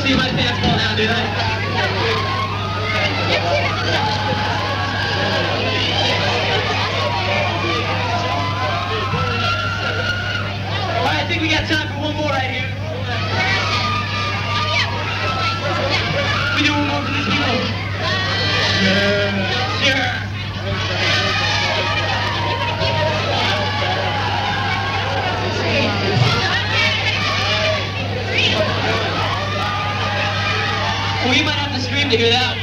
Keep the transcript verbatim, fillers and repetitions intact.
See my pants fall down, do they? Alright, I think we got time for one more right here. We do one more for this people. Yeah. Sure. We might have to stream to hear that one.